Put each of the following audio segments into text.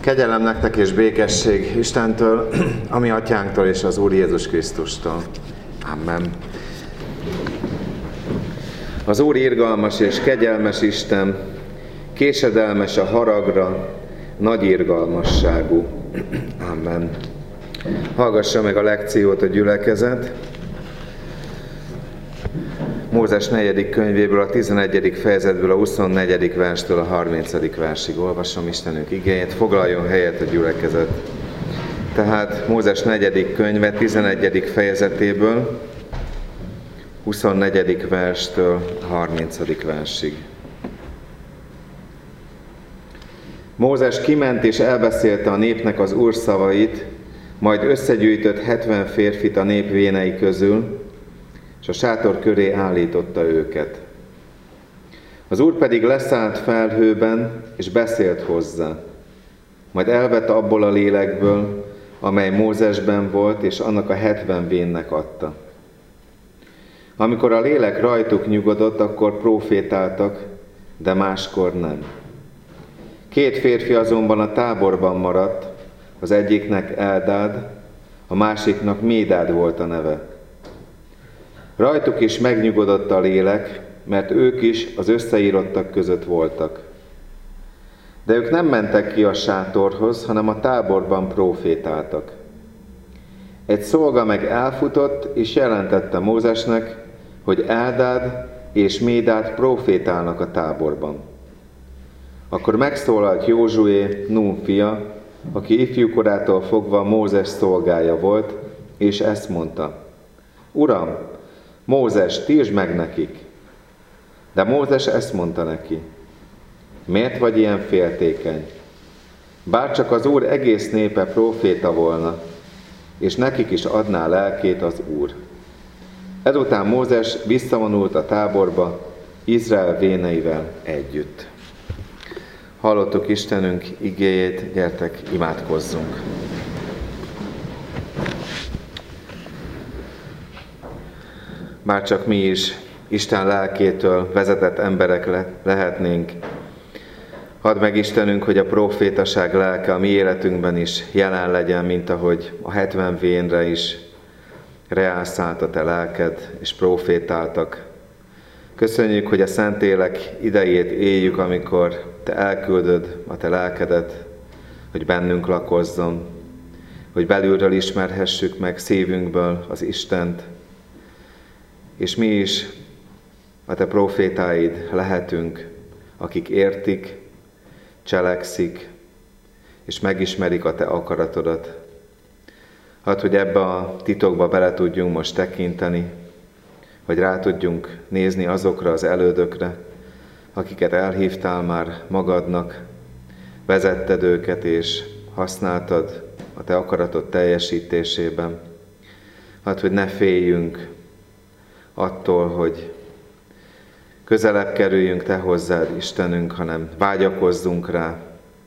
Kegyelem nektek és békesség Istentől, a mi atyánktól és az Úr Jézus Krisztustól. Amen. Az Úr irgalmas és kegyelmes Isten, késedelmes a haragra, nagy irgalmasságú. Amen. Hallgassa meg a lekciót a gyülekezet. Mózes 4. könyvéből, a 11. fejezetből, a 24. verstől a 30. versig olvasom Istenünk igéjét. Foglaljon helyet a gyülekezet. Tehát Mózes 4. könyve 11. fejezetéből, 24. verstől a 30. versig. Mózes kiment és elbeszélte a népnek az Úr szavait, majd összegyűjtött 70 férfit a nép vénei közül, és a sátor köré állította őket. Az Úr pedig leszállt felhőben, és beszélt hozzá. Majd elvette abból a lélekből, amely Mózesben volt, és annak a 70 vénnek adta. Amikor a lélek rajtuk nyugodott, akkor profétáltak, de máskor nem. 2 férfi azonban a táborban maradt, az egyiknek Eldád, a másiknak Médád volt a neve. Rajtuk is megnyugodott a lélek, mert ők is az összeírottak között voltak. De ők nem mentek ki a sátorhoz, hanem a táborban profétáltak. Egy szolga meg elfutott, és jelentette Mózesnek, hogy Eldád és Médád profétálnak a táborban. Akkor megszólalt Józsué, Nun fia, aki ifjúkorától fogva Mózes szolgája volt, és ezt mondta: Uram, Mózes, tiltsd meg nekik! De Mózes ezt mondta neki: Miért vagy ilyen féltékeny? Bárcsak az Úr egész népe próféta volna, és nekik is adná lelkét az Úr. Ezután Mózes visszavonult a táborba, Izrael véneivel együtt. Hallottuk Istenünk igéjét, gyertek, imádkozzunk! Bárcsak mi is Isten lelkétől vezetett emberek lehetnénk. Add meg Istenünk, hogy a profétaság lelke a mi életünkben is jelen legyen, mint ahogy a 70 vénre is reálszállt a te lelked, és profétáltak. Köszönjük, hogy a Szentlélek idejét éljük, amikor te elküldöd a te lelkedet, hogy bennünk lakozzon, hogy belülről ismerhessük meg szívünkből az Istent, és mi is a te profétáid lehetünk, akik értik, cselekszik, és megismerik a te akaratodat. Hadd, hogy ebbe a titokba bele tudjunk most tekinteni, hogy rá tudjunk nézni azokra az elődökre, akiket elhívtál már magadnak, vezetted őket és használtad a te akaratod teljesítésében. Hadd, hogy ne féljünk attól, hogy közelebb kerüljünk te hozzád, Istenünk, hanem vágyakozzunk rá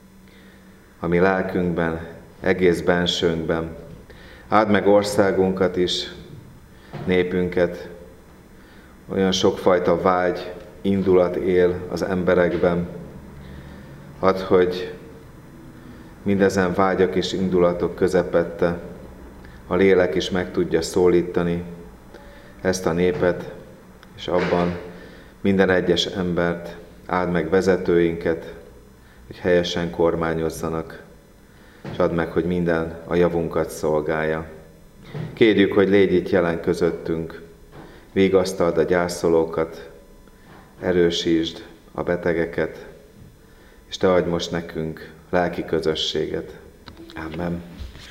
a mi lelkünkben, egész bensőnkben. Áld meg országunkat is, népünket, olyan sokfajta vágy, indulat él az emberekben. Add, hogy mindezen vágyak és indulatok közepette a lélek is meg tudja szólítani ezt a népet, és abban minden egyes embert, áld meg vezetőinket, hogy helyesen kormányozzanak, és add meg, hogy minden a javunkat szolgálja. Kérjük, hogy légy itt jelen közöttünk, vigasztald a gyászolókat, erősítsd a betegeket, és te adj most nekünk lelki közösséget. Amen.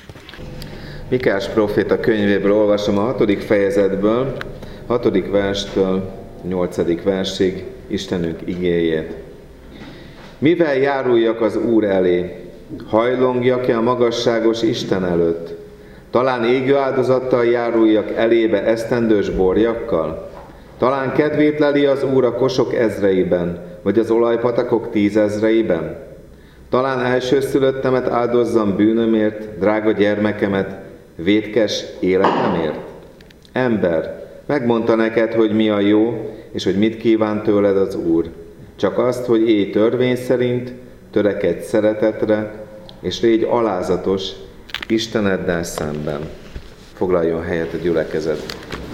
Mikás próféta könyvéből olvasom a 6. fejezetből, 6. verstől 8. versig Istenünk igéjét. Mivel járuljak az Úr elé? Hajlongjak-e a magasságos Isten előtt? Talán égő áldozattal járuljak elébe esztendős borjakkal? Talán kedvét leli az Úr a kosok ezreiben, vagy az olajpatakok 10 000-eiben? Talán elsőszülöttemet áldozzam bűnömért, drága gyermekemet, vétkes életemért? Ember, megmondta neked, hogy mi a jó, és hogy mit kíván tőled az Úr. Csak azt, hogy élj törvény szerint, törekedj szeretetre, és légy alázatos Isteneddel szemben. Foglaljon helyet a gyülekezet.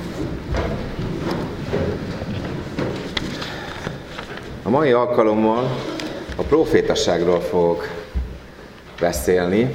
A mai alkalommal a profétaságról fogok beszélni.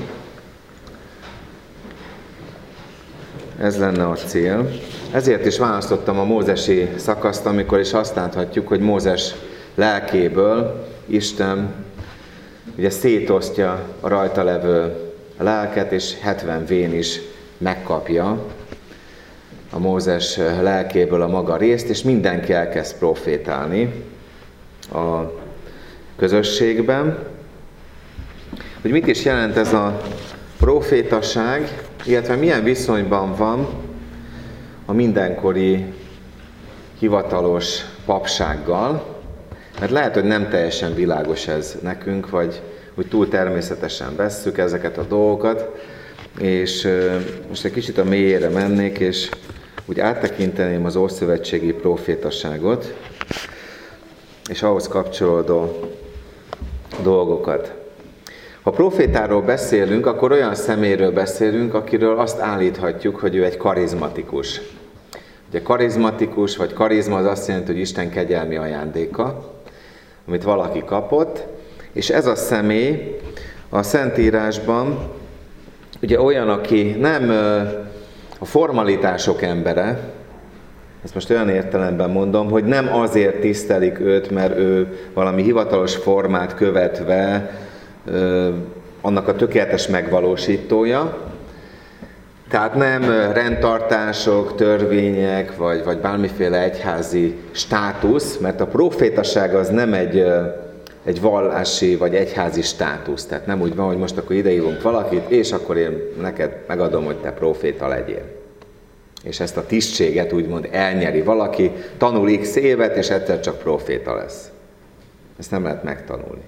Ez lenne a cél. Ezért is választottam a mózesi szakaszt, amikor is azt láthatjuk, hogy Mózes lelkéből Isten ugye szétosztja a rajta levő lelket, és 70 vén is megkapja a Mózes lelkéből a maga részt, és mindenki elkezd profétálni a közösségben. Hogy mit is jelent ez a profétaság, illetve milyen viszonyban van a mindenkori hivatalos papsággal, mert lehet, hogy nem teljesen világos ez nekünk, vagy hogy túl természetesen vesszük ezeket a dolgokat, és most egy kicsit a mélyére mennék, és úgy áttekinteném az ószövetségi profétaságot, és ahhoz kapcsolódó dolgokat. Ha profétáról beszélünk, akkor olyan személyről beszélünk, akiről azt állíthatjuk, hogy ő egy karizmatikus. Ugye karizmatikus, vagy karizma az azt jelenti, hogy Isten kegyelmi ajándéka, amit valaki kapott, és ez a személy a Szentírásban ugye olyan, aki nem a formalitások embere, ezt most olyan értelemben mondom, hogy nem azért tisztelik őt, mert ő valami hivatalos formát követve annak a tökéletes megvalósítója. Tehát nem rendtartások, törvények, vagy bármiféle egyházi státusz, mert a profétaság az nem egy vallási vagy egyházi státusz. Tehát nem úgy van, hogy most akkor idehívunk valakit, és akkor én neked megadom, hogy te proféta legyél. És ezt a tisztséget úgymond elnyeri valaki, tanul x évet, és egyszer csak proféta lesz. Ezt nem lehet megtanulni.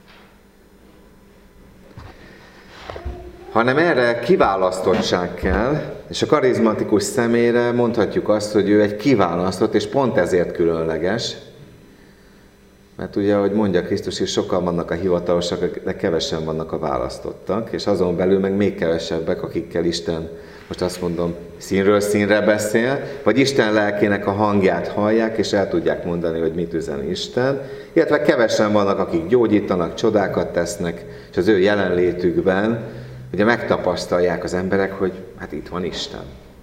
Hanem erre kiválasztottság kell, és a karizmatikus személyre mondhatjuk azt, hogy ő egy kiválasztott, és pont ezért különleges. Mert ugye, ahogy mondja Krisztus is, sokan vannak a hivatalosak, de kevesen vannak a választottak, és azon belül meg még kevesebbek, akikkel Isten, most azt mondom, színről színre beszél, vagy Isten lelkének a hangját hallják, és el tudják mondani, hogy mit üzen Isten. Illetve kevesen vannak, akik gyógyítanak, csodákat tesznek, és az ő jelenlétükben ugye megtapasztalják az emberek, hogy hát itt van Isten.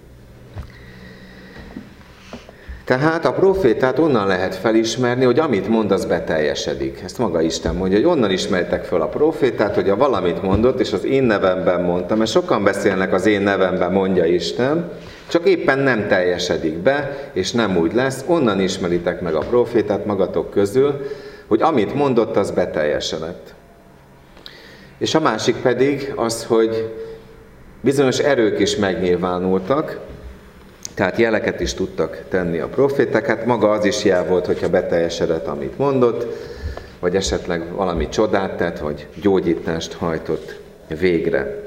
Tehát a profétát onnan lehet felismerni, hogy amit mond, az beteljesedik. Ezt maga Isten mondja, hogy onnan ismertek fel a profétát, hogy a valamit mondott, és az én nevemben mondta, mert sokan beszélnek az én nevemben, mondja Isten, csak éppen nem teljesedik be, és nem úgy lesz. Onnan ismeritek meg a profétát magatok közül, hogy amit mondott, az beteljesedett. És a másik pedig az, hogy bizonyos erők is megnyilvánultak, tehát jeleket is tudtak tenni a proféták. Hát maga az is jel volt, hogyha beteljesedett, amit mondott, vagy esetleg valami csodát tett, vagy gyógyítást hajtott végre.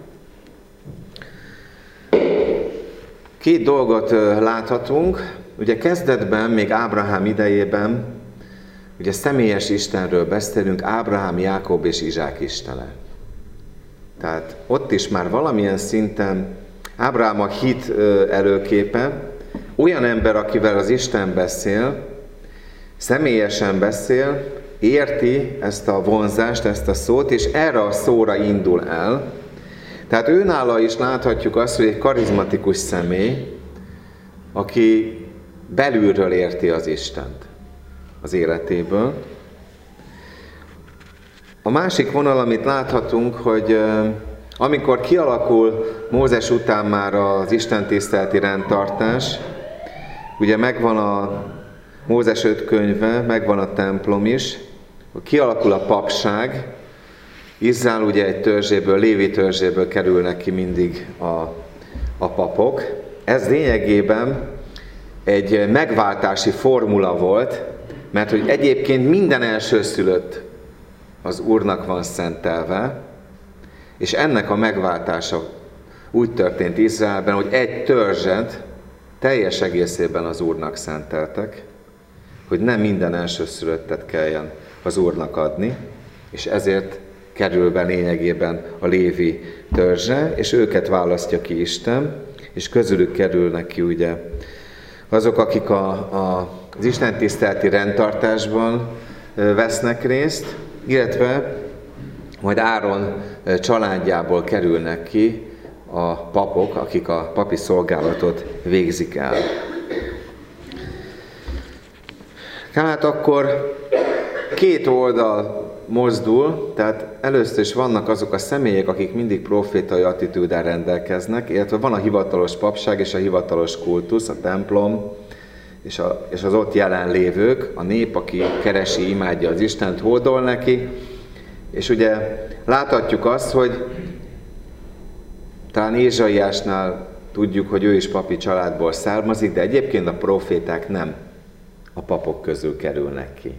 Két dolgot láthatunk. Ugye kezdetben, még Ábrahám idejében, ugye személyes Istenről beszélünk, Ábrahám, Jákob és Izsák istene. Tehát ott is már valamilyen szinten Ábrahám a hit előképe, olyan ember, akivel az Isten beszél, személyesen beszél, érti ezt a vonzást, ezt a szót, és erre a szóra indul el. Tehát őnála is láthatjuk azt, hogy egy karizmatikus személy, aki belülről érti az Istent az életéből. A másik vonal, amit láthatunk, hogy amikor kialakul Mózes után már az istentiszteleti rendtartás, ugye megvan a Mózes 5 könyve, megvan a templom is, kialakul a papság, Izrael ugye egy törzséből, Lévi törzséből kerülnek ki mindig a papok. Ez lényegében egy megváltási formula volt, mert hogy egyébként minden elsőszülött az Úrnak van szentelve, és ennek a megváltása úgy történt Izraelben, hogy egy törzset teljes egészében az Úrnak szenteltek, hogy nem minden elsőszülöttet kelljen az Úrnak adni, és ezért kerül be lényegében a Lévi törzse, és őket választja ki Isten, és közülük kerülnek ki ugye azok, akik az istentiszteleti rendtartásban vesznek részt, illetve majd Áron családjából kerülnek ki a papok, akik a papi szolgálatot végzik el. Hát akkor két oldal mozdul, tehát először is vannak azok a személyek, akik mindig profétai attitűddel rendelkeznek, illetve van a hivatalos papság és a hivatalos kultusz, a templom, és az ott jelenlévők, a nép, aki keresi, imádja az Istent, hódol neki, és ugye láthatjuk azt, hogy talán Ézsaiásnál tudjuk, hogy ő is papi családból származik, de egyébként a proféták nem a papok közül kerülnek ki.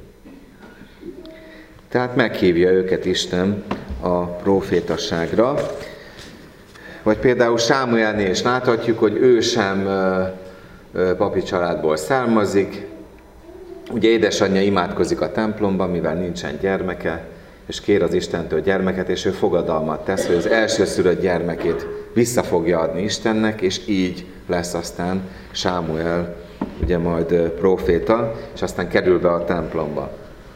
Tehát meghívja őket Isten a profétasságra. Vagy például Sámuelnél is láthatjuk, hogy ő sem papi családból származik. Ugye édesanyja imádkozik a templomban, mivel nincsen gyermeke, és kér az Istentől gyermeket, és ő fogadalmat tesz, hogy az elsőszülött gyermekét vissza fogja adni Istennek, és így lesz aztán Sámuel ugye majd próféta, és aztán kerül be a templomba.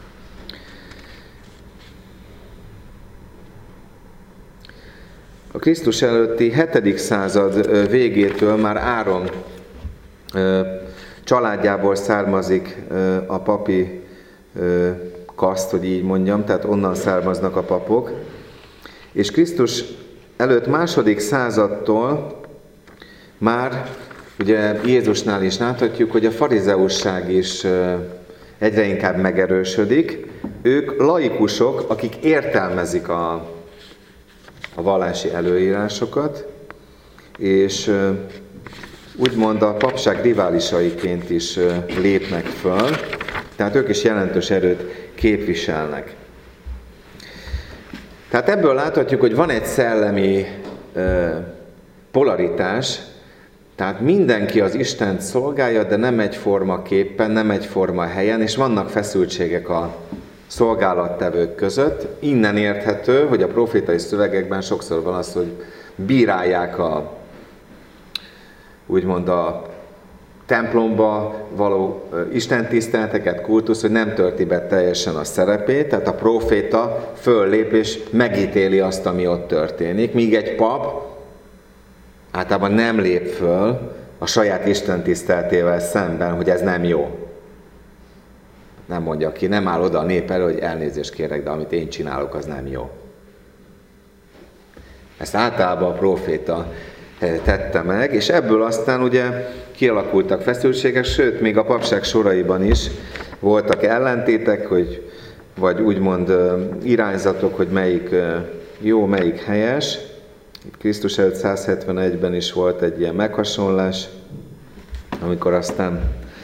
A Krisztus előtti 7. század végétől már Áron családjából származik a papi kaszt, hogy így mondjam, tehát onnan származnak a papok. És Krisztus előtt 2. századtól már, ugye Jézusnál is láthatjuk, hogy a farizeusság is egyre inkább megerősödik. Ők laikusok, akik értelmezik a vallási előírásokat, és úgymond a papság riválisaiként is lépnek föl, tehát ők is jelentős erőt képviselnek. Tehát ebből láthatjuk, hogy van egy szellemi polaritás, tehát mindenki az Istent szolgálja, de nem egyforma képpen, nem egyforma helyen, és vannak feszültségek a szolgálattevők között. Innen érthető, hogy a profétai szövegekben sokszor van az, hogy bírálják úgymond a templomba való istentiszteleteket, kultusz, hogy nem tölti be teljesen a szerepét, tehát a proféta föllép és megítéli azt, ami ott történik, míg egy pap általában nem lép föl a saját istentiszteletével szemben, hogy ez nem jó. Nem mondja ki, nem áll oda a nép elő, hogy elnézést kérek, de amit én csinálok, az nem jó. Ezt általában a proféta tette meg, és ebből aztán ugye kialakultak feszültségek, sőt, még a papság soraiban is voltak ellentétek, vagy úgymond irányzatok, hogy melyik jó, melyik helyes. Itt Krisztus előtt 171-ben is volt egy ilyen meghasonlás, amikor aztán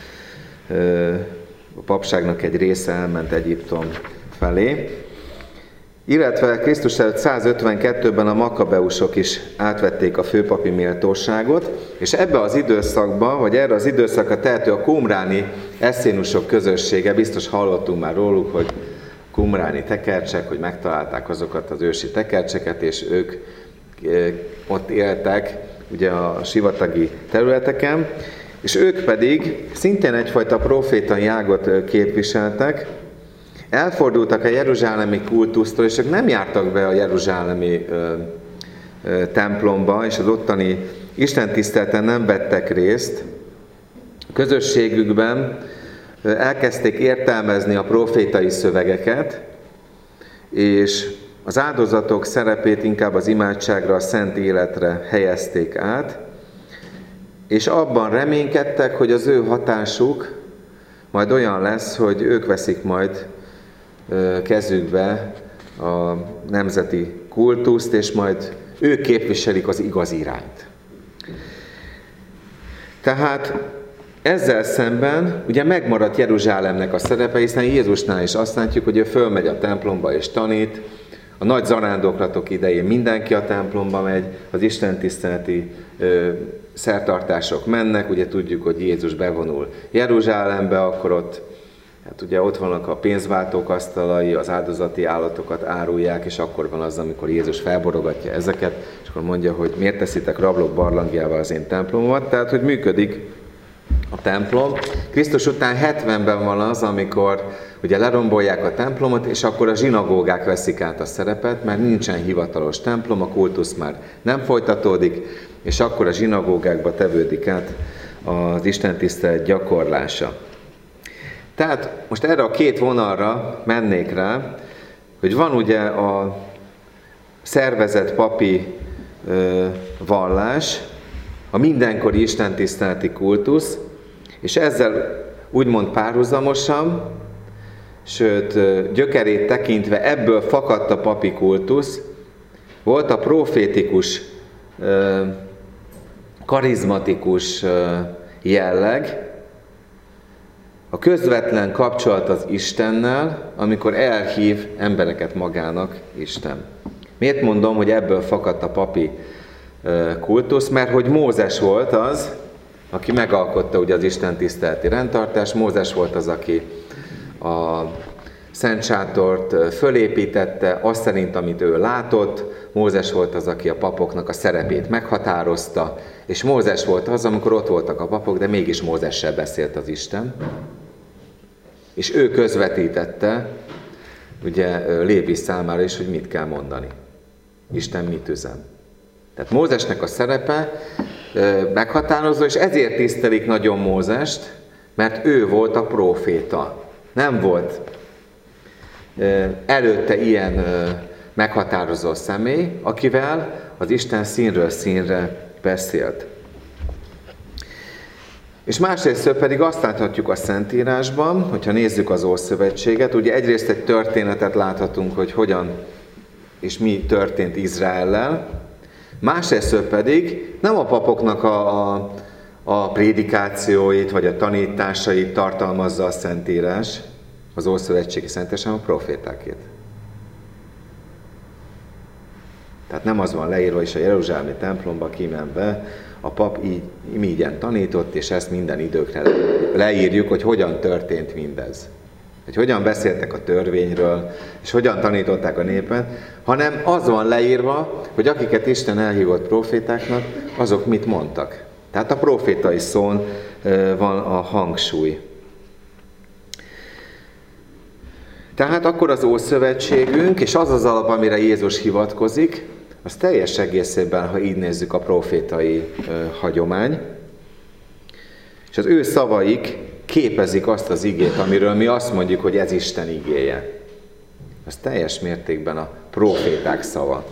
a papságnak egy része elment Egyiptom felé. Illetve Krisztus előtt 152-ben a makabeusok is átvették a főpapi méltóságot, és ebbe az időszakba, vagy erre az időszakra tehető a qumráni eszénusok közössége, biztos hallottunk már róluk, hogy qumráni tekercsek, hogy megtalálták azokat az ősi tekercseket, és ők ott éltek ugye a sivatagi területeken, és ők pedig szintén egyfajta profétai ágot képviseltek, elfordultak a jeruzsálemi kultusztól, és ők nem jártak be a jeruzsálemi templomba, és az ottani istentiszteleten nem vettek részt. A közösségükben elkezdték értelmezni a profétai szövegeket, és az áldozatok szerepét inkább az imádságra, a szent életre helyezték át, és abban reménykedtek, hogy az ő hatásuk majd olyan lesz, hogy ők veszik majd kezükbe a nemzeti kultuszt, és majd ők képviselik az igaz irányt. Tehát ezzel szemben ugye megmaradt Jeruzsálemnek a szerepe, hiszen Jézusnál is azt látjuk, hogy ő fölmegy a templomba és tanít, a nagy zarándoklatok idején mindenki a templomba megy, az istentiszteleti szertartások mennek, ugye tudjuk, hogy Jézus bevonul Jeruzsálembe, akkor ott Hát ugye ott vannak a pénzváltók asztalai, az áldozati állatokat árulják, és akkor van az, amikor Jézus felborogatja ezeket, és akkor mondja, hogy miért teszitek rablók barlangjával az én templomomat. Tehát, hogy működik a templom. Krisztus után 70-ben van az, amikor ugye lerombolják a templomot, és akkor a zsinagógák veszik át a szerepet, mert nincsen hivatalos templom, a kultusz már nem folytatódik, és akkor a zsinagógákba tevődik át az istentisztelet gyakorlása. Tehát most erre a két vonalra mennék rá, hogy van ugye a szervezett papi vallás, a mindenkori istentiszteleti kultusz, és ezzel úgymond párhuzamosan, sőt gyökerét tekintve ebből fakadt a papi kultusz, volt a profétikus, karizmatikus jelleg, a közvetlen kapcsolat az Istennel, amikor elhív embereket magának Isten. Miért mondom, hogy ebből fakadt a papi kultusz? Mert hogy Mózes volt az, aki megalkotta ugye az istentiszteleti rendtartást, Mózes volt az, aki a Szent Sátort fölépítette, azt szerint, amit ő látott, Mózes volt az, aki a papoknak a szerepét meghatározta, és Mózes volt az, amikor ott voltak a papok, de mégis Mózessel beszélt az Isten, és ő közvetítette ugye Lévi számára is, hogy mit kell mondani. Isten mit üzen. Tehát Mózesnek a szerepe meghatározó, és ezért tisztelik nagyon Mózest, mert ő volt a próféta. Nem volt előtte ilyen meghatározó személy, akivel az Isten színről színre beszélt. És másrészt pedig azt láthatjuk a Szentírásban, hogyha nézzük az Ószövetséget, ugye egyrészt egy történetet láthatunk, hogy hogyan és mi történt Izraellel, másrészt pedig nem a papoknak a prédikációit vagy a tanításait tartalmazza a Szentírás, az Ószövetségi Szentírás, hanem a profétákét. Tehát nem az van leírva, és a jeruzsálemi templomba kimenve a pap ígyen tanított, és ezt minden időkre leírjuk, hogy hogyan történt mindez. Hogy hogyan beszéltek a törvényről, és hogyan tanították a népet, hanem az van leírva, hogy akiket Isten elhívott profétáknak, azok mit mondtak. Tehát a profétai szón van a hangsúly. Tehát akkor az Ószövetségünk, és az az alap, amire Jézus hivatkozik, az teljes egészében, ha így nézzük, a profétai hagyomány. És az ő szavaik képezik azt az igét, amiről mi azt mondjuk, hogy ez Isten igéje. Ez teljes mértékben a proféták szava.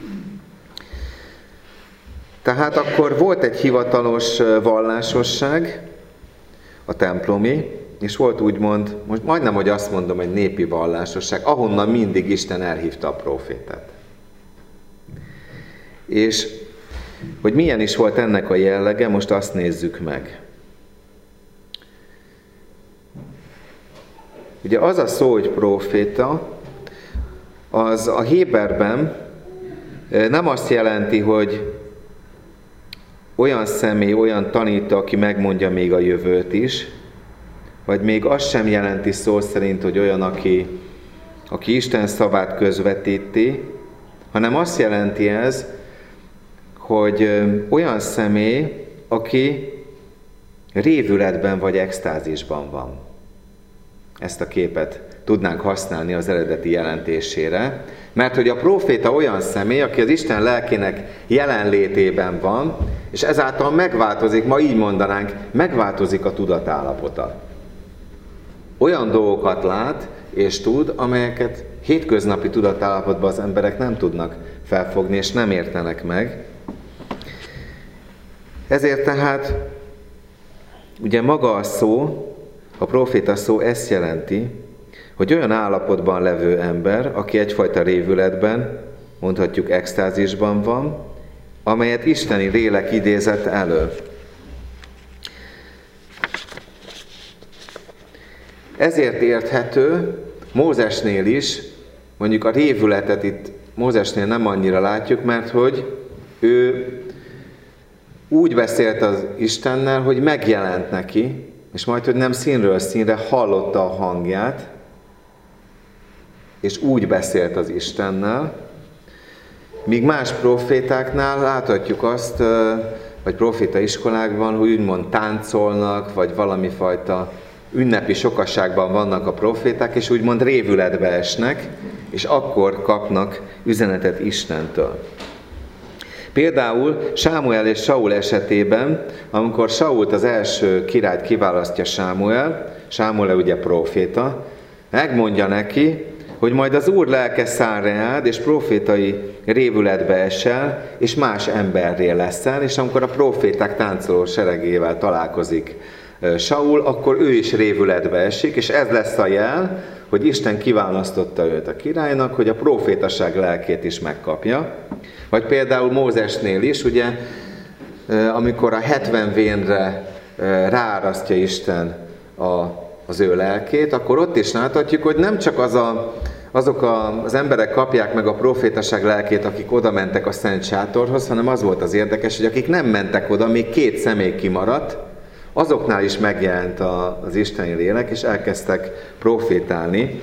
Tehát akkor volt egy hivatalos vallásosság, a templomi, és volt úgymond, most majdnem, hogy azt mondom, egy népi vallásosság, ahonnan mindig Isten elhívta a profétát. És hogy milyen is volt ennek a jellege, most azt nézzük meg. Ugye az a szó, hogy próféta, az a héberben nem azt jelenti, hogy olyan személy, olyan tanító, aki megmondja még a jövőt is, vagy még azt sem jelenti szó szerint, hogy olyan, aki Isten szavát közvetíti, hanem azt jelenti ez, hogy olyan személy, aki révületben vagy extázisban van. Ezt a képet tudnánk használni az eredeti jelentésére, mert hogy a próféta olyan személy, aki az Isten lelkének jelenlétében van, és ezáltal megváltozik, ma így mondanánk, megváltozik a tudatállapota. Olyan dolgokat lát és tud, amelyeket hétköznapi tudatállapotban az emberek nem tudnak felfogni, és nem értenek meg. Ezért tehát ugye maga a szó, a próféta szó ezt jelenti, hogy olyan állapotban levő ember, aki egyfajta révületben, mondhatjuk extázisban van, amelyet isteni lélek idézett elő. Ezért érthető Mózesnél is, mondjuk a révületet itt Mózesnél nem annyira látjuk, mert hogy ő úgy beszélt az Istennel, hogy megjelent neki, és majd, hogy nem színről színre hallotta a hangját, és úgy beszélt az Istennel, míg más profétáknál láthatjuk azt, vagy proféta iskolákban, hogy úgymond táncolnak, vagy valami fajta ünnepi sokaságban vannak a proféták, és úgymond révületbe esnek, és akkor kapnak üzenetet Istentől. Például Sámuel és Saul esetében, amikor Sault az első királyt kiválasztja Sámuel ugye proféta, megmondja neki, hogy majd az Úr lelke száll rád, és profétai révületbe esel, és más emberré leszel, és amikor a proféták táncoló seregével találkozik Saul, akkor ő is révületbe esik, és ez lesz a jel, hogy Isten kiválasztotta őt a királynak, hogy a profétaság lelkét is megkapja. Vagy például Mózesnél is, ugye, amikor a 70 vénre ráárasztja Isten az ő lelkét, akkor ott is láthatjuk, hogy nem csak azok az emberek kapják meg a profétaság lelkét, akik oda mentek a Szent Sátorhoz, hanem az volt az érdekes, hogy akik nem mentek oda, még 2 személy kimaradt, azoknál is megjelent az isteni lélek, és elkezdtek profétálni,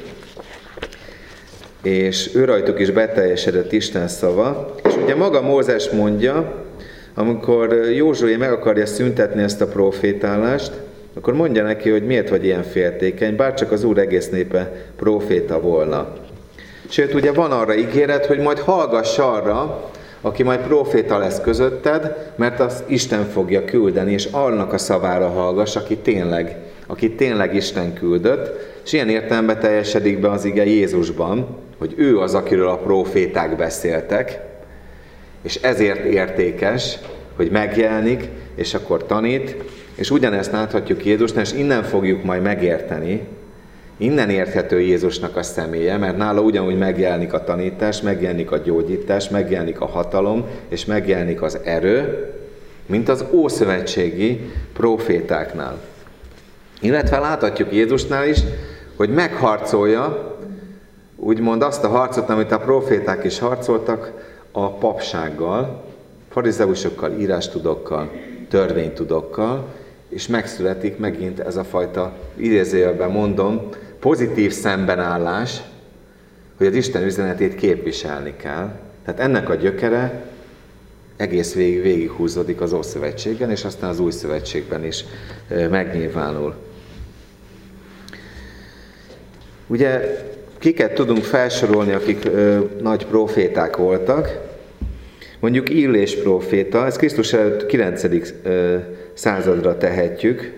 és őrajtuk is beteljesedett Isten szava. És ugye maga Mózes mondja, amikor Józsué meg akarja szüntetni ezt a profétálást, akkor mondja neki, hogy miért vagy ilyen féltékeny, bárcsak az Úr egész népe proféta volna. Sőt, ugye van arra ígéret, hogy majd hallgass arra, aki majd proféta lesz közötted, mert az Isten fogja küldeni, és annak a szavára hallgass, aki tényleg Isten küldött, és ilyen értelemben teljesedik be az ige Jézusban, hogy ő az, akiről a proféták beszéltek, és ezért értékes, hogy megjelenik, és akkor tanít, és ugyanezt láthatjuk Jézusnál, és innen fogjuk majd megérteni, innen érthető Jézusnak a személye, mert nála ugyanúgy megjelenik a tanítás, megjelenik a gyógyítás, megjelenik a hatalom, és megjelenik az erő, mint az ószövetségi profétáknál. Illetve láthatjuk Jézusnál is, hogy megharcolja, úgymond azt a harcot, amit a proféták is harcoltak, a papsággal, farizeusokkal, írástudókkal, törvénytudókkal, és megszületik megint ez a fajta, idézőjelben mondom, pozitív szembenállás, hogy az Isten üzenetét képviselni kell. Tehát ennek a gyökere egész végig húzódik az Ószövetségben, és aztán az Új Szövetségben is megnyilvánul. Ugye kiket tudunk felsorolni, akik nagy proféták voltak? Mondjuk Illés próféta, ez Krisztus előtt 9. századra tehetjük.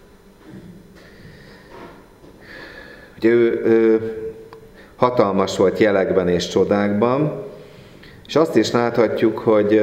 Ugye ő hatalmas volt jelekben és csodákban, és azt is láthatjuk, hogy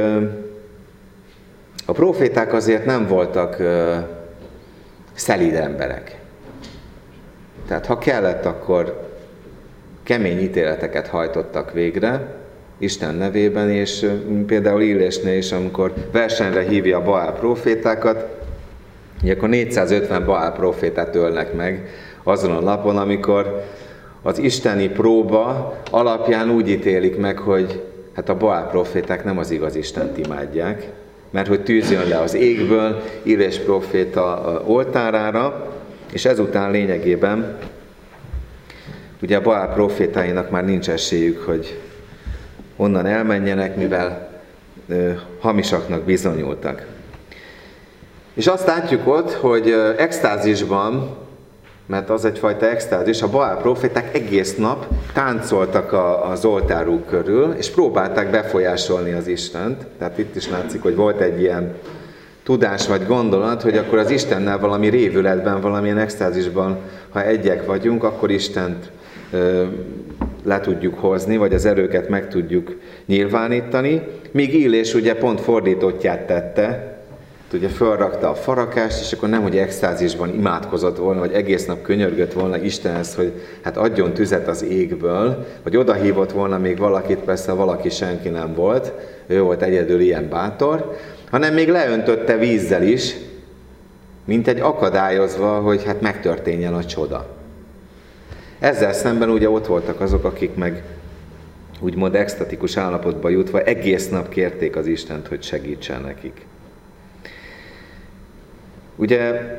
a próféták azért nem voltak szelíd emberek. Tehát ha kellett, akkor kemény ítéleteket hajtottak végre, Isten nevében, és például Illésnél is, amikor versenyre hívja a Baál prófétákat, ugye akkor 450 Baál prófétát ölnek meg azon a napon, amikor az isteni próba alapján úgy ítélik meg, hogy hát a Baál próféták nem az igaz Istent imádják, mert hogy tűz jön le az égből Illés próféta oltárára, és ezután lényegében ugye a Baál prófétáinak már nincs esélyük, hogy onnan elmenjenek, mivel hamisaknak bizonyultak. És azt látjuk ott, hogy extázisban, mert az egyfajta extázis, a Baál próféták egész nap táncoltak az oltáruk körül, és próbálták befolyásolni az Istent. Tehát itt is látszik, hogy volt egy ilyen tudás vagy gondolat, hogy akkor az Istennel valami révületben, valamilyen extázisban, ha egyek vagyunk, akkor Istent le tudjuk hozni, vagy az erőket meg tudjuk nyilvánítani. Míg Illés ugye pont fordítottját tette, ugye fölrakta a farakást, és akkor nem, hogy extázisban imádkozott volna, vagy egész nap könyörgött volna Istenhez, hogy hát adjon tüzet az égből, vagy odahívott volna még valakit, persze valaki senki nem volt, ő volt egyedül ilyen bátor, hanem még leöntötte vízzel is, mint egy akadályozva, hogy hát megtörténjen a csoda. Ezzel szemben ugye ott voltak azok, akik meg úgymond extatikus állapotba jutva egész nap kérték az Istent, hogy segítsen nekik. Ugye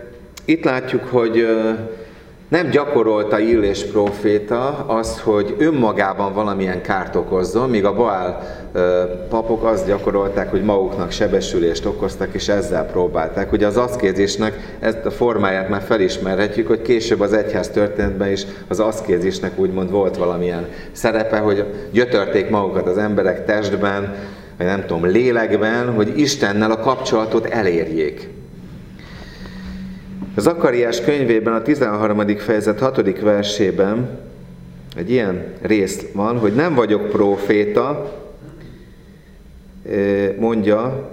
itt látjuk, hogy nem gyakorolta Illés próféta azt, hogy önmagában valamilyen kárt okozzon, míg a Baál papok azt gyakorolták, hogy maguknak sebesülést okoztak, és ezzel próbálták. Ugye az aszkézisnek ezt a formáját már felismerhetjük, hogy később az egyház történetben is az aszkézisnek úgymond volt valamilyen szerepe, hogy gyötörték magukat az emberek testben, vagy nem tudom, lélekben, hogy Istennel a kapcsolatot elérjék. A Zakariás könyvében, a 13. fejezet 6. versében egy ilyen rész van, hogy nem vagyok próféta, mondja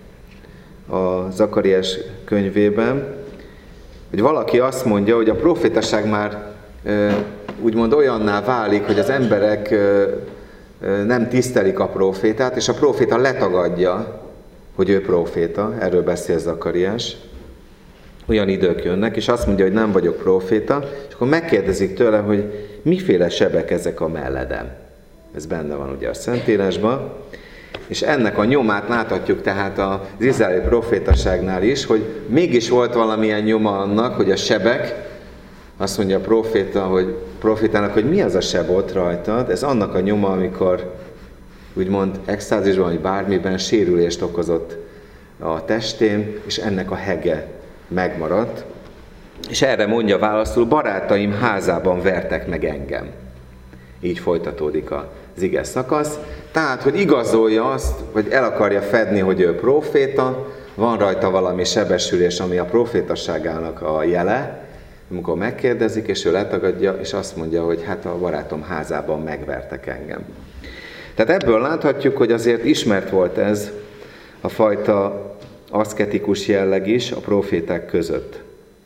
a Zakariás könyvében, hogy valaki azt mondja, hogy a prófétaság már úgymond olyanná válik, hogy az emberek nem tisztelik a prófétát, és a próféta letagadja, hogy ő próféta, erről beszél Zakariás. Olyan idők jönnek, és azt mondja, hogy nem vagyok próféta, és akkor megkérdezik tőle, hogy miféle sebek ezek a melledem. Ez benne van ugye a Szentírásban. És ennek a nyomát láthatjuk tehát az izraeli profétaságnál is, hogy mégis volt valamilyen nyoma annak, hogy a sebek, azt mondja a profétának, hogy mi az a seb ott rajtad, ez annak a nyoma, amikor úgymond extázisban, vagy bármiben sérülést okozott a testén, és ennek a hege megmaradt, és erre mondja válaszul, barátaim házában vertek meg engem. Így folytatódik az ige szakasz. Tehát, hogy igazolja azt, hogy el akarja fedni, hogy ő próféta, van rajta valami sebesülés, ami a prófétasságának a jele, amikor megkérdezik, és ő letagadja, és azt mondja, hogy hát a barátom házában megvertek engem. Tehát ebből láthatjuk, hogy azért ismert volt ez a fajta aszketikus jelleg is a próféták között.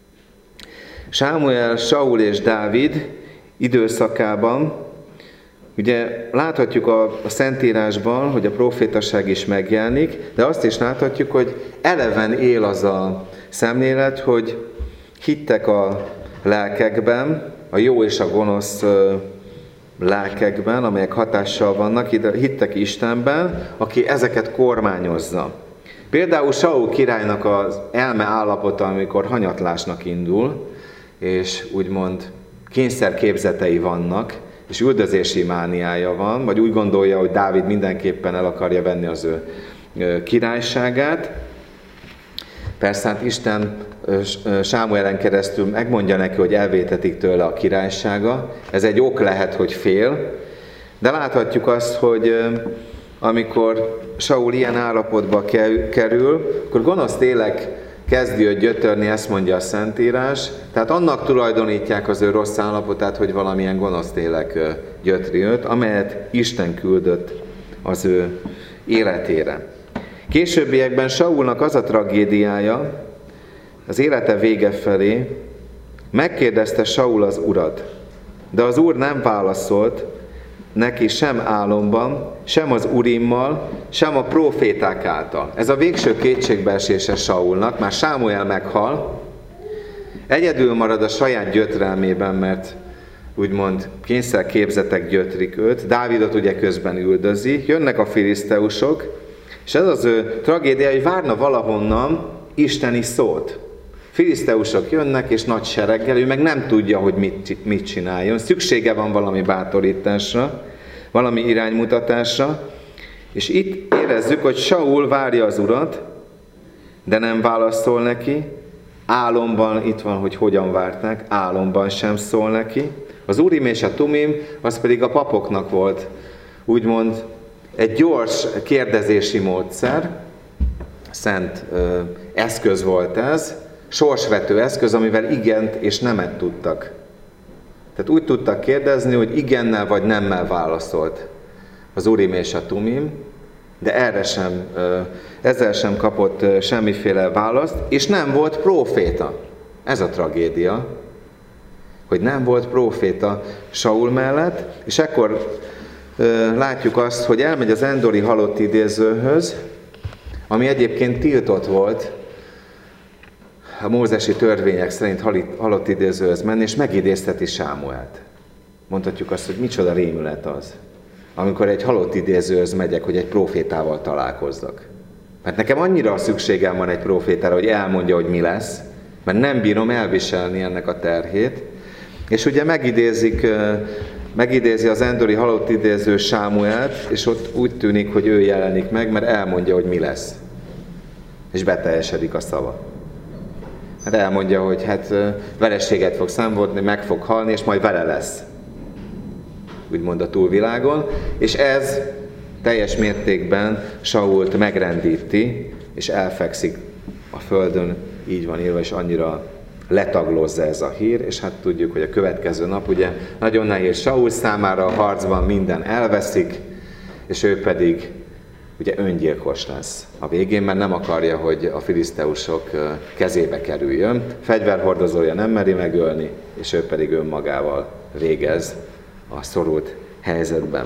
Sámuel, Saul és Dávid időszakában, ugye láthatjuk a Szentírásban, hogy a prófétasság is megjelenik, de azt is láthatjuk, hogy eleven él az a szemlélet, hogy hittek a lelkekben, a jó és a gonosz lelkekben, amelyek hatással vannak, hittek Istenben, aki ezeket kormányozza. Például Saul királynak az elme állapota, amikor hanyatlásnak indul, és úgymond kényszerképzetei vannak, és üldözési mániája van, vagy úgy gondolja, hogy Dávid mindenképpen el akarja venni az ő királyságát. Persze hát Isten Sámuelen keresztül megmondja neki, hogy elvétetik tőle a királysága. Ez egy ok lehet, hogy fél, de láthatjuk azt, hogy amikor Saul ilyen állapotba kerül, akkor gonosz lélek kezdi őt gyötörni, ezt mondja a Szentírás. Tehát annak tulajdonítják az ő rossz állapotát, hogy valamilyen gonosz lélek gyötri őt, amelyet Isten küldött az ő életére. Későbbiekben Saulnak az a tragédiája, az élete vége felé, megkérdezte Saul az Urat, de az Úr nem válaszolt neki sem álomban, sem az Urimmal, sem a próféták által. Ez a végső kétségbeesése Saulnak, már Sámuel meghal, egyedül marad a saját gyötrelmében, mert úgymond kényszerképzetek gyötrik őt, Dávidot ugye közben üldözi, jönnek a filiszteusok, és ez az ő tragédia, hogy várna valahonnan isteni szót. Filiszteusok jönnek, és nagy sereggel, ő meg nem tudja, hogy mit csináljon. Szüksége van valami bátorításra, valami iránymutatásra, és itt érezzük, hogy Saul várja az Urat, de nem válaszol neki. Álomban, itt van, hogy hogyan várták, álomban sem szól neki. Az Urim és a Tumim, az pedig a papoknak volt, úgymond egy gyors kérdezési módszer, szent eszköz volt ez, sorsvető eszköz, amivel igent és nemet tudtak. Tehát úgy tudtak kérdezni, hogy igennel vagy nemmel válaszolt az Urim és a Tumim, de ezzel sem kapott semmiféle választ, és nem volt próféta. Ez a tragédia, hogy nem volt próféta Saul mellett, és ekkor látjuk azt, hogy elmegy az endori halott idézőhöz, ami egyébként tiltott volt, a mózesi törvények szerint halott idézőhöz menni, és megidézteti Sámuelt. Mondhatjuk azt, hogy micsoda rémület az, amikor egy halott idézőhöz megyek, hogy egy prófétával találkozzak. Mert nekem annyira szükségem van egy prófétára, hogy elmondja, hogy mi lesz, mert nem bírom elviselni ennek a terhét. És ugye megidézi az endori halott idéző Sámuelt, és ott úgy tűnik, hogy ő jelenik meg, mert elmondja, hogy mi lesz. És beteljesedik a szava. Hát elmondja, hogy hát vereséget fog szenvedni, meg fog halni, és majd vele lesz. Úgymond a túlvilágon. És ez teljes mértékben Sault megrendíti, és elfekszik a földön, így van írva, és annyira letaglózza ez a hír, és hát tudjuk, hogy a következő nap ugye nagyon nehéz Saul számára, a harcban minden elveszik, és ő pedig ugye öngyilkos lesz a végén, mert nem akarja, hogy a filiszteusok kezébe kerüljön. Fegyverhordozója nem meri megölni, és ő pedig önmagával végez a szorult helyzetben.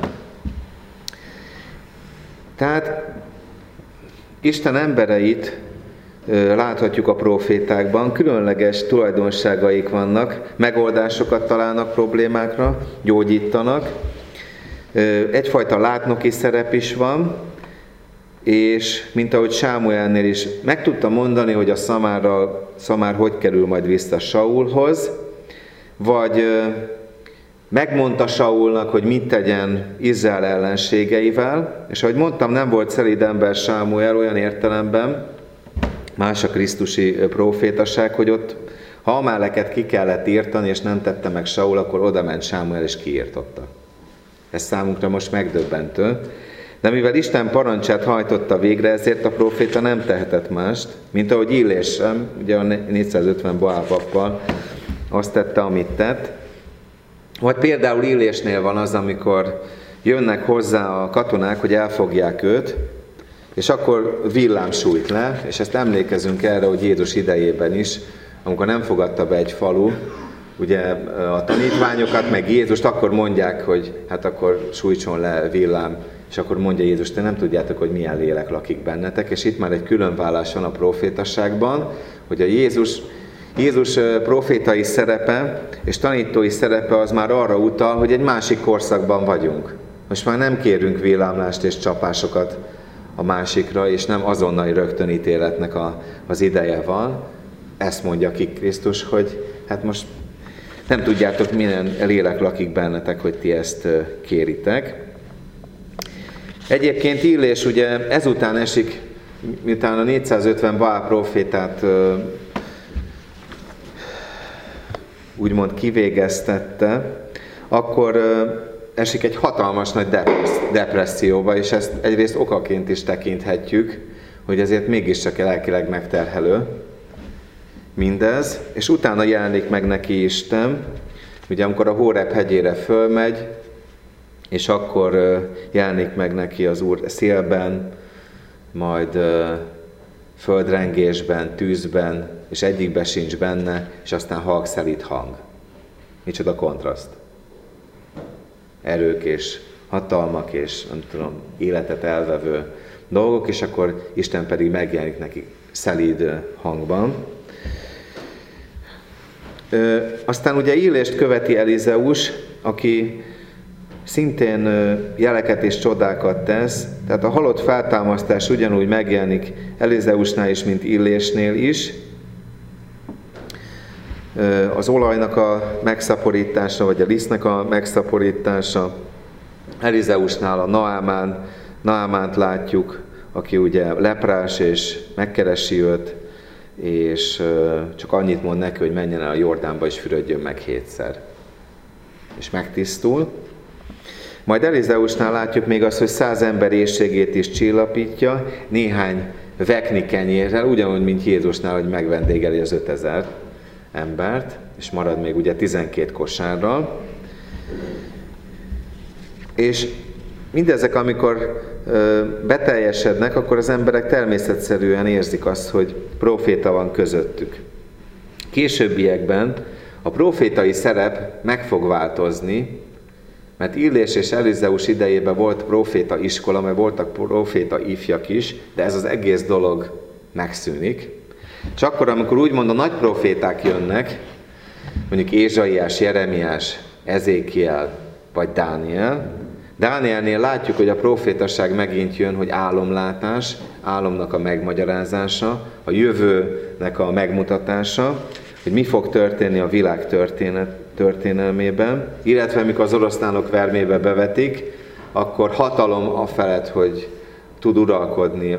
Tehát Isten embereit láthatjuk a profétákban, különleges tulajdonságaik vannak, megoldásokat találnak problémákra, gyógyítanak, egyfajta látnoki szerep is van, és mint ahogy Sámuelnél is meg tudta mondani, hogy a szamár hogy kerül majd vissza Saulhoz, vagy megmondta Saulnak, hogy mit tegyen Izrael ellenségeivel, és ahogy mondtam, nem volt szelíd ember Sámuel olyan értelemben, más a krisztusi profétaság, hogy ott, ha Amáleket ki kellett írtani, és nem tette meg Saul, akkor oda ment Sámuel, és kiírtotta. Ez számunkra most megdöbbentő. De mivel Isten parancsát hajtotta végre, ezért a proféta nem tehetett mást, mint ahogy Illés sem, ugye a 450 Baál pappal azt tette, amit tett. Vagy például Illésnél van az, amikor jönnek hozzá a katonák, hogy elfogják őt, és akkor villám sújt le, és ezt emlékezünk erre, hogy Jézus idejében is, amikor nem fogadta be egy falu, ugye a tanítványokat, meg Jézust, akkor mondják, hogy hát akkor sújtson le villám, és akkor mondja Jézus, te nem tudjátok, hogy milyen lélek lakik bennetek, és itt már egy különvállás van a profétasságban, hogy a Jézus profétai szerepe és tanítói szerepe az már arra utal, hogy egy másik korszakban vagyunk. Most már nem kérünk villámlást és csapásokat a másikra, és nem azonnali rögtönítéletnek az ideje van. Ezt mondja ki Krisztus, hogy hát most nem tudjátok, milyen lélek lakik bennetek, hogy ti ezt kéritek. Egyébként Illés ugye ezután esik, miután a 450 Baál profétát úgymond kivégeztette, akkor esik egy hatalmas nagy depresszióba, és ezt egyrészt okaként is tekinthetjük, hogy ezért mégiscsak lelkileg megterhelő mindez, és utána jelenik meg neki Isten, ugye amikor a Hóreb hegyére fölmegy, és akkor jelenik meg neki az Úr szélben, majd földrengésben, tűzben, és egyikben sincs benne, és aztán halkszelíd hang. Micsoda kontraszt. Erők és hatalmak és nem tudom, életet elvevő dolgok, és akkor Isten pedig megjelenik neki szelíd hangban. Aztán ugye Illést követi Elizeus, aki szintén jeleket és csodákat tesz, tehát a halott feltámasztás ugyanúgy megjelenik Elizeusnál is, mint Illésnél is. Az olajnak a megszaporítása, vagy a lisztnek a megszaporítása. Elizeusnál a Naamánt látjuk, aki ugye leprás, és megkeresi őt, és csak annyit mond neki, hogy menjen el a Jordánba, és fürödjön meg 7-szer. És megtisztul. Majd Elizeusnál látjuk még azt, hogy 100 ember éhségét is csillapítja, néhány vekni kenyérrel, ugyanúgy, mint Jézusnál, hogy megvendégeli az 5000 embert, és marad még ugye 12 kosárral. És mindezek, amikor beteljesednek, akkor az emberek természetszerűen érzik azt, hogy proféta van közöttük. Későbbiekben a profétai szerep meg fog változni, mert Illés és Elizeus idejében volt proféta iskola, mert voltak proféta ifjak is, de ez az egész dolog megszűnik. És akkor, amikor úgymond a nagy proféták jönnek, mondjuk Ézsaiás, Jeremiás, Ezékiel vagy Dániel, Dánielnél látjuk, hogy a profétaság megint jön, hogy álomlátás, álomnak a megmagyarázása, a jövőnek a megmutatása, hogy mi fog történni a világ történelmében, illetve mikor az oroszlánok vermébe bevetik, akkor hatalom afelett, hogy tud uralkodni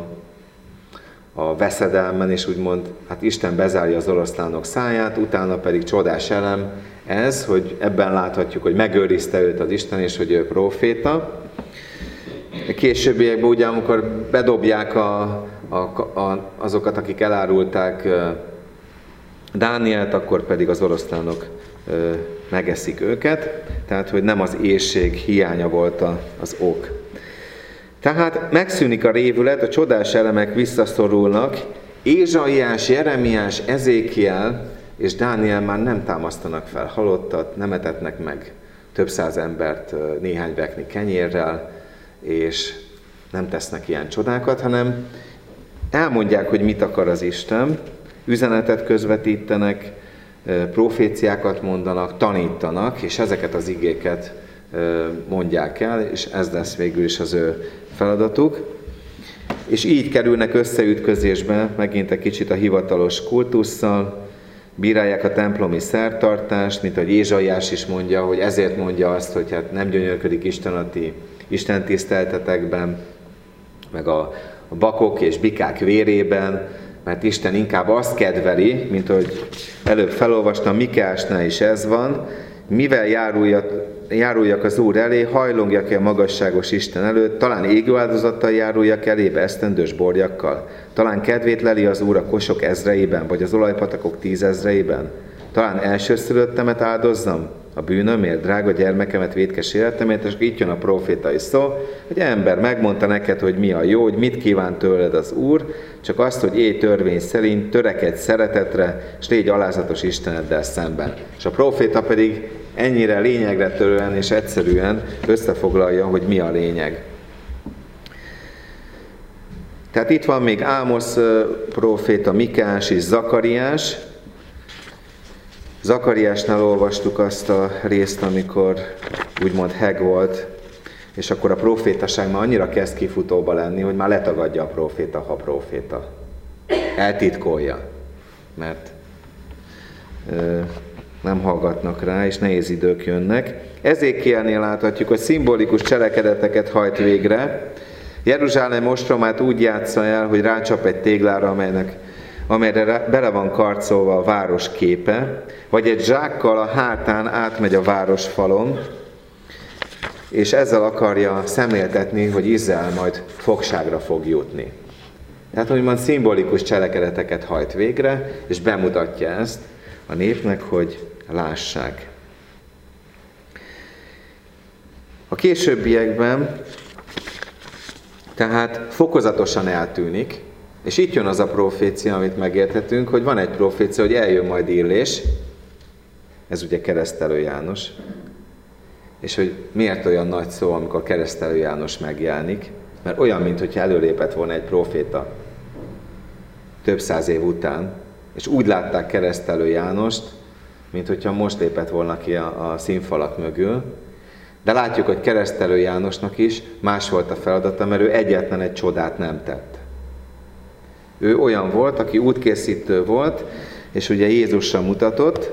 a veszedelmen, és úgymond, hát Isten bezárja az oroszlánok száját, utána pedig csodás elem ez, hogy ebben láthatjuk, hogy megőrizte őt az Isten, és hogy ő próféta. Későbbiekben ugye, amikor bedobják azokat, akik elárulták Dánielt, akkor pedig az oroszlánok megeszik őket, tehát hogy nem az éhség hiánya volt az ok. Tehát megszűnik a révület, a csodás elemek visszaszorulnak, Ézsaiás, Jeremiás, Ezékiel és Dániel már nem támasztanak fel halottat, nem etetnek meg több száz embert néhány vekni kenyérrel, és nem tesznek ilyen csodákat, hanem elmondják, hogy mit akar az Isten, üzenetet közvetítenek, proféciákat mondanak, tanítanak, és ezeket az igéket mondják el, és ez lesz végül is az ő feladatuk. És így kerülnek összeütközésbe, megint egy kicsit a hivatalos kultusszal, bírálják a templomi szertartást, mint ahogy Ézsaiás is mondja, hogy ezért mondja azt, hogy hát nem gyönyörködik Isten a ti istentiszteltetekben, meg a bakok és bikák vérében, mert Isten inkább azt kedveli, mint hogy előbb felolvastam, Mikeásnál is ez van, mivel járuljak az Úr elé, hajlongjak-e magasságos Isten előtt, talán égőáldozattal járuljak elébe esztendős borjakkal, talán kedvét leli az Úr a kosok ezreiben, vagy az olajpatakok 10 000-eiben, talán elsőszülöttemet áldozzam a bűnömért, drága gyermekemet, vétkes életemért, és itt jön a profétai szó, hogy ember, megmondta neked, hogy mi a jó, hogy mit kíván tőled az Úr, csak azt, hogy élj törvény szerint, törekedj szeretetre, és légy alázatos Isteneddel szemben. És a proféta pedig ennyire lényegre törően és egyszerűen összefoglalja, hogy mi a lényeg. Tehát itt van még Ámosz próféta, Mikeás és Zakariás. Zakariásnál olvastuk azt a részt, amikor úgymond heg volt, és akkor a profétaság már annyira kezd kifutóba lenni, hogy már letagadja a proféta, ha proféta. Eltitkolja, mert nem hallgatnak rá, és nehéz idők jönnek. Ezékielnél láthatjuk, hogy szimbolikus cselekedeteket hajt végre. Jeruzsálem ostromát úgy játsza el, hogy rácsap egy téglára, amelyre bele van karcolva a város képe, vagy egy zsákkal a hátán átmegy a városfalon, és ezzel akarja szemléltetni, hogy Izrael majd fogságra fog jutni. Tehát, úgymond szimbolikus cselekedeteket hajt végre, és bemutatja ezt a népnek, hogy lássák. A későbbiekben tehát fokozatosan eltűnik, és itt jön az a profécia, amit megérthetünk, hogy van egy profécia, hogy eljön majd Illés, ez ugye Keresztelő János, és hogy miért olyan nagy szó, amikor Keresztelő János megjelenik, mert olyan, mintha előlépett volna egy proféta több száz év után, és úgy látták Keresztelő Jánost, mintha most lépett volna ki a színfalak mögül, de látjuk, hogy Keresztelő Jánosnak is más volt a feladata, mert ő egyetlen egy csodát nem tett. Ő olyan volt, aki útkészítő volt, és ugye Jézusra mutatott,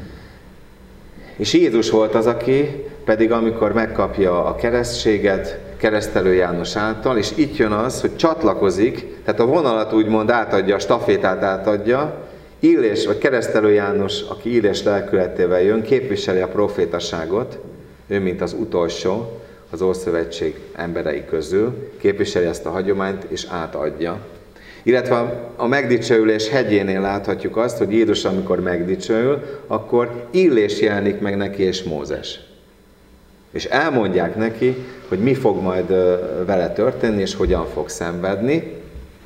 és Jézus volt az, aki pedig amikor megkapja a keresztséget, Keresztelő János által, és itt jön az, hogy csatlakozik, tehát a vonalat úgymond átadja, a stafétát átadja, Illés, vagy Keresztelő János, aki Illés lelkületével jön, képviseli a profétaságot, ő mint az utolsó az Ószövetség emberei közül, képviseli ezt a hagyományt, és átadja. Illetve a megdicsőülés hegyénél láthatjuk azt, hogy Jézus, amikor megdicsőül, akkor Illés jelenik meg neki és Mózes. És elmondják neki, hogy mi fog majd vele történni, és hogyan fog szenvedni.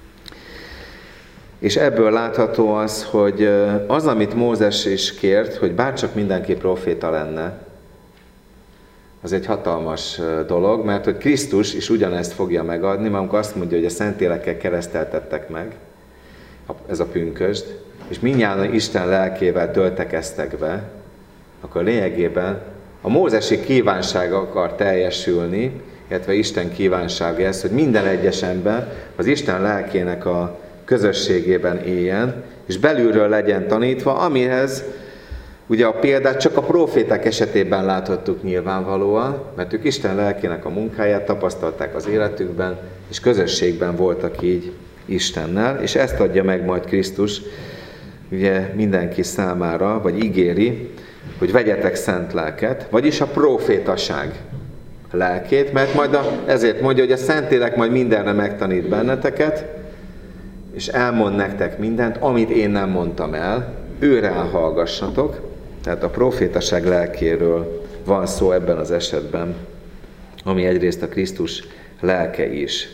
És ebből látható az, hogy az, amit Mózes is kért, hogy bárcsak mindenki proféta lenne, az egy hatalmas dolog, mert hogy Krisztus is ugyanezt fogja megadni, mert amikor azt mondja, hogy a Szentlélekkel kereszteltettek meg, ez a pünkösd, és mindnyájan Isten lelkével töltekeztek be, akkor lényegében a mózesi kívánság akar teljesülni, illetve Isten kívánsága ez, hogy minden egyes ember az Isten lelkének a közösségében éljen, és belülről legyen tanítva, amihez ugye a példát csak a próféták esetében láthattuk nyilvánvalóan, mert ők Isten lelkének a munkáját tapasztalták az életükben, és közösségben voltak így Istennel, és ezt adja meg majd Krisztus ugye mindenki számára, vagy ígéri, hogy vegyetek szent lelket, vagyis a prófétaság lelkét, mert majd ezért mondja, hogy a Szentlélek majd mindenre megtanít benneteket, és elmond nektek mindent, amit én nem mondtam el, őre hallgassatok. Tehát a prófétaság lelkéről van szó ebben az esetben, ami egyrészt a Krisztus lelke is.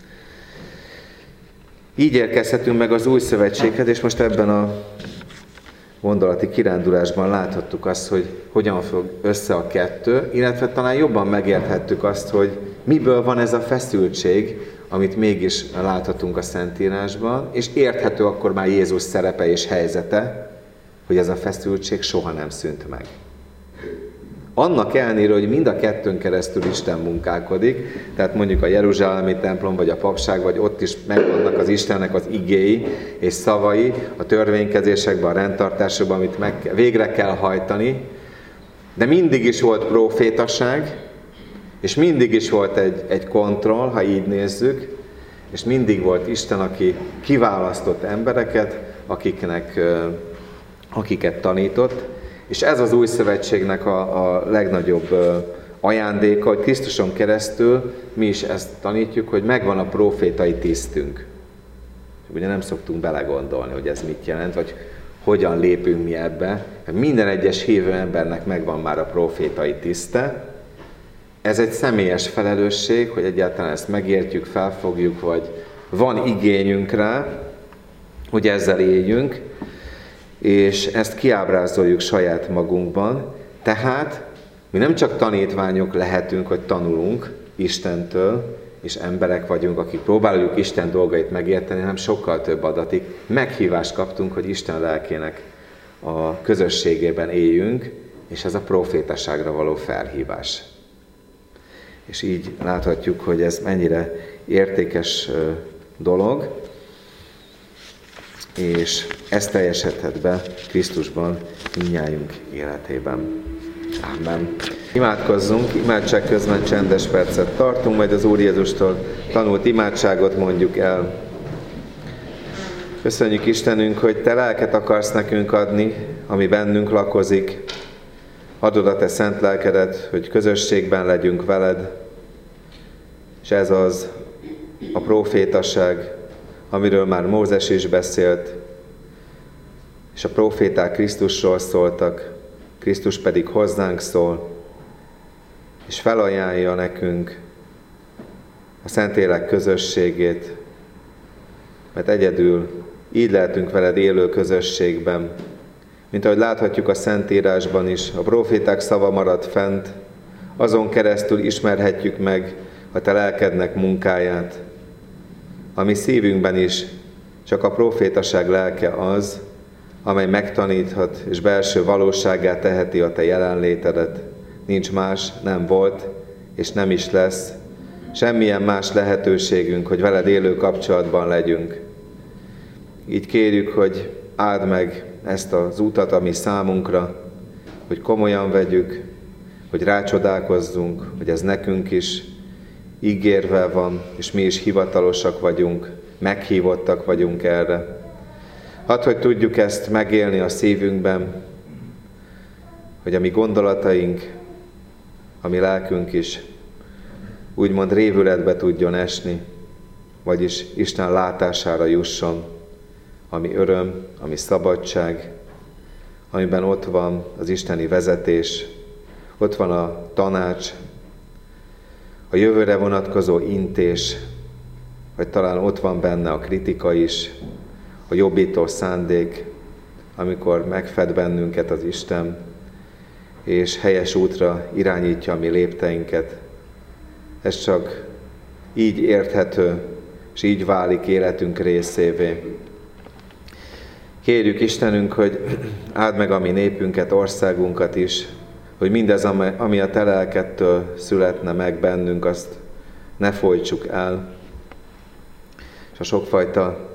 Így érkezhetünk meg az új szövetséghez, és most ebben a gondolati kirándulásban láthattuk azt, hogy hogyan fog össze a kettő, illetve talán jobban megérthettük azt, hogy miből van ez a feszültség, amit mégis láthatunk a Szentírásban, és érthető akkor már Jézus szerepe és helyzete, hogy ez a feszültség soha nem szűnt meg. Annak ellenére, hogy mind a kettőn keresztül Isten munkálkodik, tehát mondjuk a jeruzsálemi templom, vagy a papság, vagy ott is megvannak az Istennek az igéi és szavai, a törvénykezésekben, a rendtartásokban, amit végre kell hajtani, de mindig is volt prófétaság, és mindig is volt egy kontroll, ha így nézzük, és mindig volt Isten, aki kiválasztott embereket, akiket tanított, és ez az új szövetségnek a legnagyobb ajándéka, hogy Krisztuson keresztül mi is ezt tanítjuk, hogy megvan a prófétai tisztünk. Ugye nem szoktunk belegondolni, hogy ez mit jelent, vagy hogyan lépünk mi ebbe. Minden egyes hívő embernek megvan már a prófétai tiszte. Ez egy személyes felelősség, hogy egyáltalán ezt megértjük, felfogjuk, vagy van igényünk rá, hogy ezzel éljünk, és ezt kiábrázoljuk saját magunkban. Tehát mi nem csak tanítványok lehetünk, hogy tanulunk Istentől, és emberek vagyunk, akik próbáljuk Isten dolgait megérteni, hanem sokkal több adatik. Meghívást kaptunk, hogy Isten lelkének a közösségében éljünk, és ez a prófétaságra való felhívás. És így láthatjuk, hogy ez mennyire értékes dolog, és ez teljesedhet be Krisztusban mindnyájunk életében. Amen. Imádkozzunk, imádság közben csendes percet tartunk, majd az Úr Jézustól tanult imádságot mondjuk el. Köszönjük Istenünk, hogy Te lelket akarsz nekünk adni, ami bennünk lakozik. Adod a Te szent lelkedet, hogy közösségben legyünk veled, és ez az a prófétaság, amiről már Mózes is beszélt, és a próféták Krisztusról szóltak, Krisztus pedig hozzánk szól, és felajánlja nekünk a Szentlélek közösségét, mert egyedül így lehetünk veled élő közösségben. Mint ahogy láthatjuk a Szentírásban is, a próféták szava marad fent, azon keresztül ismerhetjük meg a Te lelkednek munkáját. A mi szívünkben is csak a prófétaság lelke az, amely megtaníthat és belső valósággá teheti a Te jelenlétedet. Nincs más, nem volt, és nem is lesz. Semmilyen más lehetőségünk, hogy veled élő kapcsolatban legyünk. Így kérjük, hogy áld meg ezt az utat, ami számunkra, hogy komolyan vegyük, hogy rácsodálkozzunk, hogy ez nekünk is ígérve van, és mi is hivatalosak vagyunk, meghívottak vagyunk erre. Hadd, hogy tudjuk ezt megélni a szívünkben, hogy a mi gondolataink, a mi lelkünk is úgymond révületbe tudjon esni, vagyis Isten látására jusson, ami öröm, ami szabadság, amiben ott van az isteni vezetés, ott van a tanács, a jövőre vonatkozó intés, vagy talán ott van benne a kritika is, a jobbító szándék, amikor megfed bennünket az Isten, és helyes útra irányítja a mi lépteinket. Ez csak így érthető, és így válik életünk részévé. Kérjük Istenünk, hogy áld meg a mi népünket, országunkat is, hogy mindez, ami a te lelkedtől születne meg bennünk, azt ne folytsuk el, és a sokfajta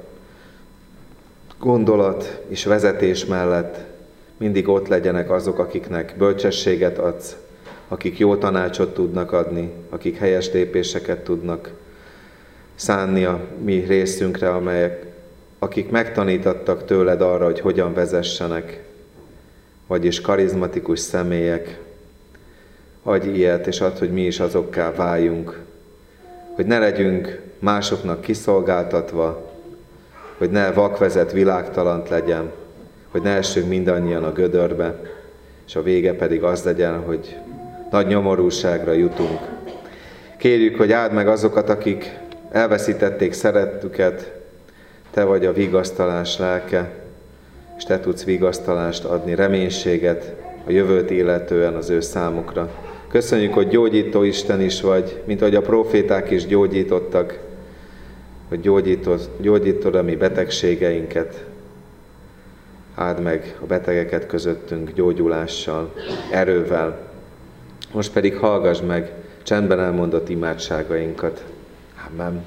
gondolat és vezetés mellett mindig ott legyenek azok, akiknek bölcsességet adsz, akik jó tanácsot tudnak adni, akik helyes lépéseket tudnak szánni a mi részünkre, akik megtanítottak tőled arra, hogy hogyan vezessenek, vagyis karizmatikus személyek. Adj ilyet, és add, hogy mi is azokká váljunk, hogy ne legyünk másoknak kiszolgáltatva, hogy ne vakvezet világtalant legyen, hogy ne essünk mindannyian a gödörbe, és a vége pedig az legyen, hogy nagy nyomorúságra jutunk. Kérjük, hogy áld meg azokat, akik elveszítették szerettüket, te vagy a vigasztalás lelke, és te tudsz vigasztalást adni, reménységet a jövőt illetően az ő számukra. Köszönjük, hogy gyógyító Isten is vagy, mint ahogy a próféták is gyógyítottak, hogy gyógyítod a mi betegségeinket. Áld meg a betegeket közöttünk gyógyulással, erővel. Most pedig hallgass meg csendben elmondott imádságainkat. Amen.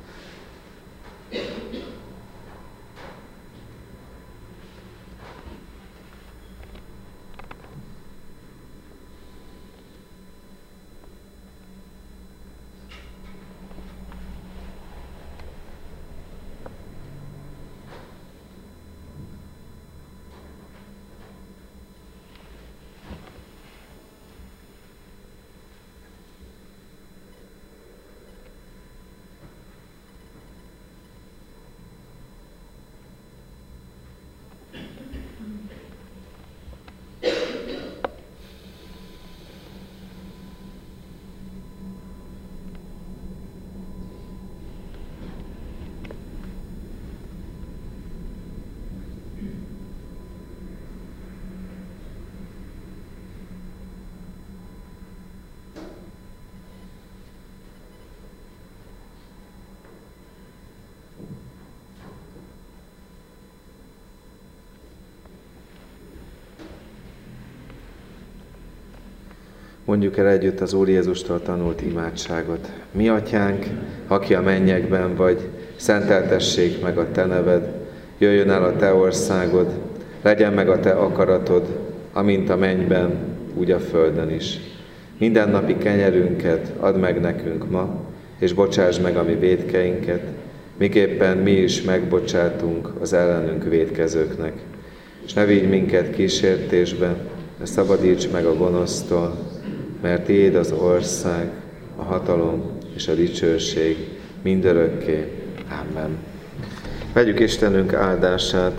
Mondjuk el együtt az Úr Jézustól tanult imádságot. Mi atyánk, aki a mennyekben vagy, szenteltessék meg a te neved, jöjjön el a te országod, legyen meg a te akaratod, amint a mennyben, úgy a földön is. Mindennapi kenyerünket add meg nekünk ma, és bocsáss meg a mi vétkeinket, miképpen mi is megbocsátunk az ellenünk vétkezőknek. És ne vigy minket kísértésbe, de szabadíts meg a gonosztól, mert tiéd az ország, a hatalom és a dicsőség mindörökké. Amen. Vegyük Istenünk áldását.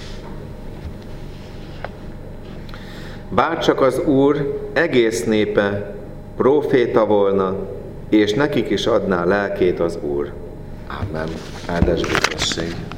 Bárcsak az Úr egész népe próféta volna, és nekik is adná lelkét az Úr. Amen. Áldás békesség.